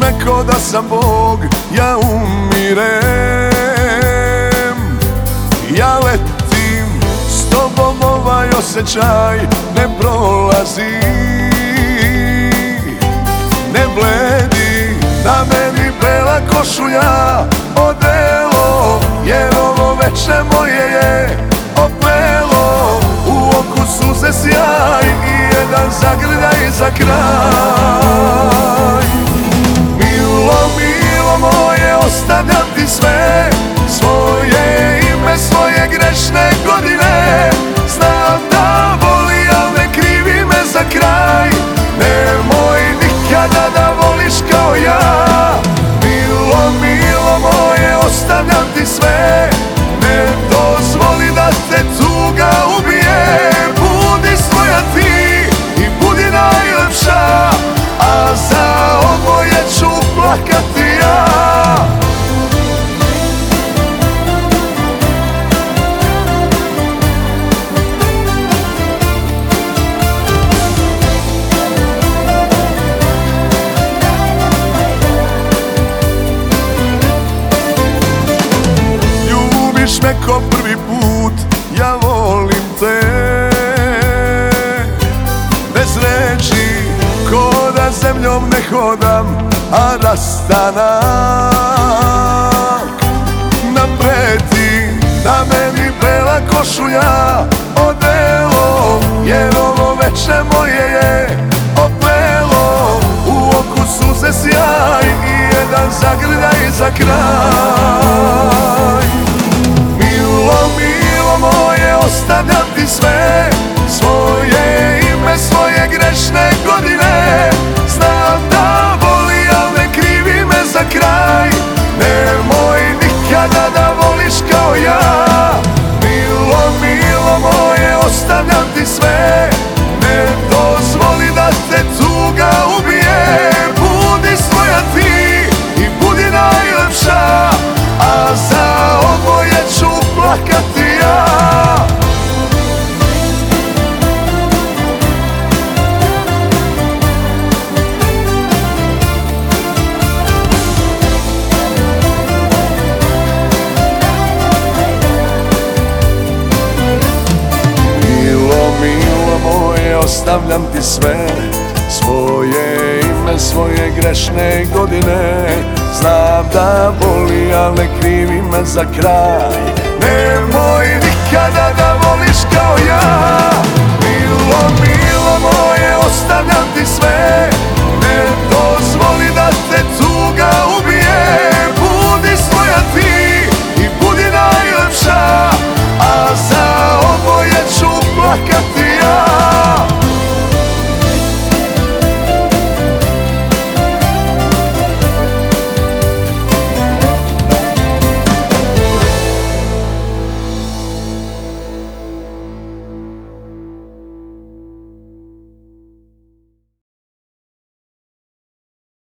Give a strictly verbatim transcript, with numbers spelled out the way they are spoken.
me ko da sam Bog, ja umirem. Ja letim, s tobom ovaj osjećaj ne prolazi. Ne bledi, na meni bela košulja, odelo, jer ovo veče moje je opelo. U oku suze sjaj i jedan zagrljaj za kraj. Milo, milo moje, ostavljam ti sve, svoje ime, svoje grešne godine. Znam da boli, al ne krivi me za kraj. Nemoj nikada da voliš kao ja. Milo, milo moje, ostavljam ti sve, ne dozvoli da te tuga ubije. Budi svoja ti i budi najlepša, a za oboje ću plakati ja. Ljubiš me ko prvi put, ja volim te. Bez reči, ko da zemljom ne hodam, a rastanak nam preti. Na meni bela košulja, odelo, jer ovo veče moje je opelo. U oku suze sjaj i jedan zagrljaj za kraj. Milo, milo moje, ostavljam ti sve, svoje ime, svoje grešne godine. Znam da boli, al ne krivi me za kraj. Nemoj nikada da voliš kao ja. Milo, milo moje, ostavljam ti sve, ne dozvoli da te tuga ubije. Budi svoja ti i budi najlepša, a za oboje ću plakati ja. Ostavljam ti sve, svoje ime, svoje grešne godine. Znam da boli, al ne krivi me za kraj. Nemoj nikada da voliš kao ja.